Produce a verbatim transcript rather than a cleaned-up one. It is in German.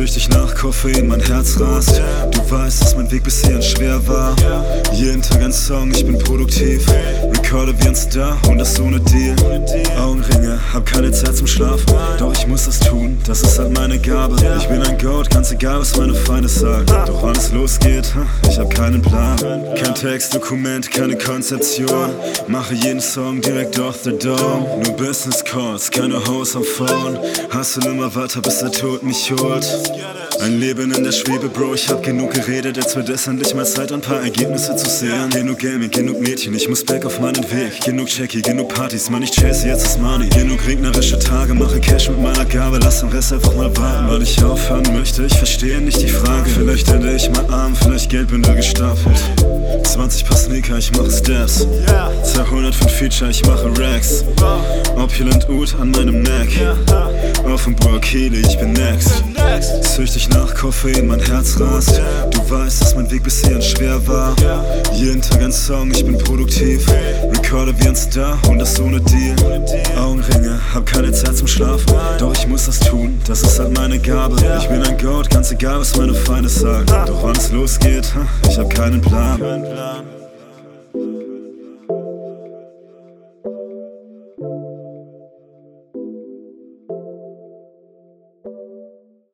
Süchtig nach Koffein, mein Herz rast. Du weißt, dass mein Weg bis hierhin schwer war. Jeden Tag ein Song, ich bin produktiv. Recorde wie ein Star und das ohne Deal. Augenringe, hab keine Zeit zum Schlafen. Doch ich muss das tun, das ist halt meine Gabe. Ich bin ein Goat, ganz egal was meine Feinde sagen. Doch wann es losgeht, ich hab keinen Plan. Kein Text, Dokument, keine Konzeption. Mache jeden Song direkt off the dome. Nur Business Calls, keine Hoes am Phone. Hustle immer weiter, bis der Tod mich holt. Ein Leben in der Schwebe, Bro, ich hab genug geredet. Jetzt wird es endlich mal Zeit, ein paar Ergebnisse zu sehen. Genug Gaming, genug Mädchen, ich muss back auf meinen Weg. Genug Checky, genug Partys, Mann, ich chase, jetzt ist Money. Genug regnerische Tage, mache Cash mit meiner Gabe. Lass den Rest einfach mal warten, weil ich aufhören möchte. Ich verstehe nicht die Frage. Vielleicht ende ich mal arm, vielleicht Geldbündel gestapelt. zwanzig Paar Sneaker, ich mache Steps. zweihundertfünf Feature, ich mache Racks. Opulent Oud an meinem Neck. Offenburg, Kehle, ich bin next. Süchtig nach Koffein, mein Herz rast. Du weißt, dass mein Weg bis hierhin schwer war. Jeden Tag ein Song, ich bin produktiv. Recorde wie ein Star und das ohne Deal. Augenringe, hab keine Zeit zum Schlafen. Doch ich muss das tun, das ist halt meine Gabe. Ich bin ein Goat, ganz egal was meine Feinde sagen. Doch wann es losgeht, ich hab keinen Plan.